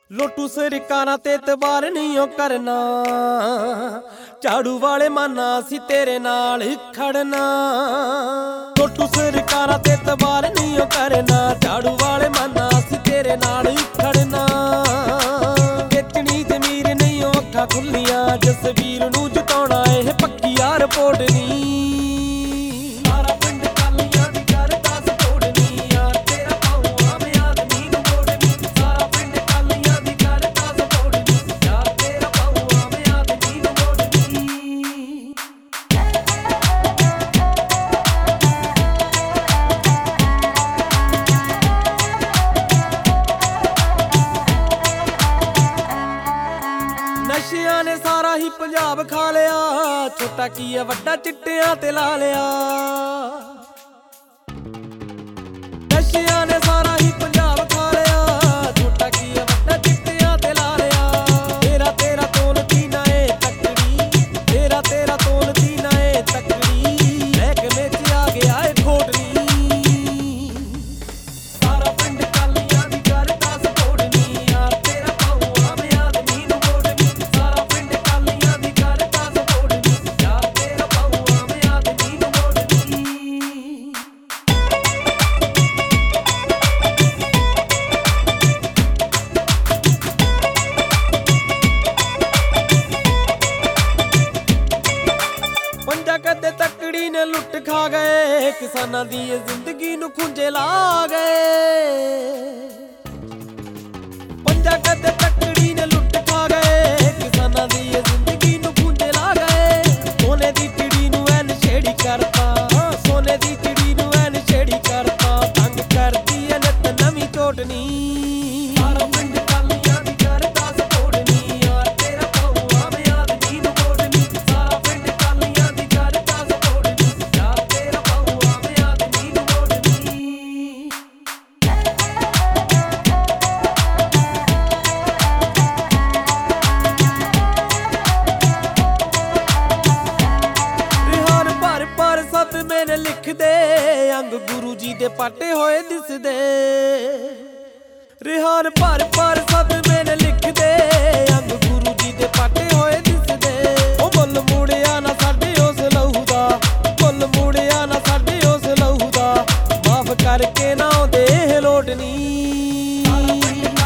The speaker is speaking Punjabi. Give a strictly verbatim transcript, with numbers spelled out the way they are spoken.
ਲੋਟੂ ਸਰਕਾਰਾਂ ਤੇ ਤਬਾਰ ਨਹੀਂ ਓ ਕਰਨਾ, ਝਾੜੂ ਵਾਲੇ ਮਾਨਾ ਅਸੀਂ ਤੇਰੇ ਨਾਲ ਖੜਨਾ। ਲੋਟੂ ਸਰਕਾਰਾਂ ਤੇ ਤਬਾਰ ਨਹੀਂ ਓ ਕਰਨਾ, ਝਾੜੂ ਵਾਲੇ ਮਾਨਾ ਅਸੀਂ ਤੇਰੇ ਨਾਲ ਖੜਨਾ। ਵੇਚਣੀ ਜ਼ਮੀਰ ਨਹੀਂ ਓ ਅੱਖਾਂ ਖੁੱਲੀਆਂ, ਜਸਵੀਰ ਨੂੰ ਜਿਤਾਉਣਾ ਇਹ ਪੱਕੀ ਆ ਰਿਪੋਰਟ ਨੀ। ਨਸ਼ਿਆਂ ਨੇ ਸਾਰਾ ਹੀ ਪੰਜਾਬ ਖਾ ਲਿਆ, ਛੋਟਾ ਕੀ ਆ ਵੱਡਾ ਚਿੱਟਿਆਂ ਤੇ ਲਾ ਲਿਆ। ਨਸ਼ਿਆਂ ਨੇ ਸਾਰਾ ਹੀ ਪੰਜਾਬ ਖਾ ਲਿਆ, ਛੋਟਾ ਕੀ ਆ ਵੱਡਾ ਚਿੱਟਿਆਂ ਤੇ ਲਾ ਲਿਆ। ਤੇਰਾ ਤੇਰਾ ਤੋਲਦੀ ਨਾ ਏ ਤਕੜੀ, ਤੇਰਾ ਤੇਰਾ ਤੋਲਦੀ ਨਾ ਏ ਤਕੜੀ, ਮਹਿਕਮੇ ਚ ਆ ਗਿਆ ਏ ਖੋਟ ਨੀ। ਸਾਰਾ ਪਿੰਡ ਕਾਲੀਆਂ ਦੀ ਕਰਦਾ ਸਪੋਰਟ ਨੀ, ਯਾਰ ਤੇਰਾ ਪਾਉ ਆਮ ਆਦਮੀ ਨੂੰ ਵੋਟ ਨੀ। ਸਾਰਾ ਪਿੰਡ ਕਾਲੀਆਂ ਦੀ ਕਰਦਾ ਸਪੋਰਟ ਨੀ, ਯਾਰ ਤੇਰਾ ਪਾਉ ਆਮ ਆਦਮੀ ਨੂੰ ਵੋਟ ਨੀ। ਪੰਜਾ ਕਦੇ ਤਕੜੀ ਨੇ ਲੁੱਟ ਖਾ ਗਏ, ਕਿਸਾਨਾਂ ਦੀ ਇਹ ਜ਼ਿੰਦਗੀ ਨੂੰ ਖੁੰਝੇ ਲਾ ਗਏ। ਪੰਜਾ ਕਦੇ ਤਕੜੀ ਨੇ ਲੁੱਟ ਖਾ ਗਏ, ਕਿਸਾਨਾਂ ਦੀ ਇਹ ਜ਼ਿੰਦਗੀ ਨੂੰ ਖੁੰਝੇ ਲਾ ਗਏ। ਸੋਨੇ ਦੀ ਚਿੜੀ ਨੂੰ ਐ ਨਸ਼ੇੜੀ ਕਰਤਾ, ਸੋਨੇ ਦੀ ਚਿੜੀ ਨੂੰ ਐ ਨਸ਼ੇੜੀ ਕਰਤਾ। ਤੰਗ ਕਰਦੀ ਐ ਨਿੱਤ ਨਵੀਂ ਝੋਟ ਨੀ। ਸਾਰਾ ਪਿੰਡ ਕਾਲੀਆਂ ਦੀ ਕਰਦਾ ਸਪੋਰਟ ਨੀ, ਯਾਰ ਤੇਰਾ ਪਾਉ ਆਮ ਆਦਮੀ ਨੂੰ ਵੋਟ ਨੀ। ਸਾਰਾ ਪਿੰਡ ਕਾਲੀਆਂ ਦੀ ਕਰਦਾ ਸਪੋਰਟ ਨੀ, ਯਾਰ ਤੇਰਾ ਪਾਉ ਆਮ ਆਦਮੀ ਨੂੰ ਵੋਟ ਨੀ। ਰਿਹਾਨ ਭਰ ਭਰ ਸਦਮੇ ਨੇ ਲਿਖਦੇ, ਅੰਗ ਗੁਰੂ ਜੀ ਦੇ ਪਾਟੇ ਹੋਏ ਦਿਸਦੇ। ਰਿਹਾਨ ਭਰ ਭਰ ਸਦਮੇ ਨੇ ਲਿਖਦੇ, ਅੰਗ ਗੁਰੂ ਜੀ ਦੇ ਪਾਟੇ ਹੋਏ ਦਿਸਦੇ। ਉਹ ਮੁੱਲ ਮੁੜਿਆ ਨਾ ਸਾਡੇ ਉਸ ਲਹੂ ਦਾ, ਮੁੱਲ ਮੁੜਿਆ ਨਾ ਸਾਡੇ ਉਸ ਲਹੂ ਦਾ, ਮਾਫ ਕਰਕੇ ਨਾ ਉਹਦੇ ਲੋਟ ਨੀ।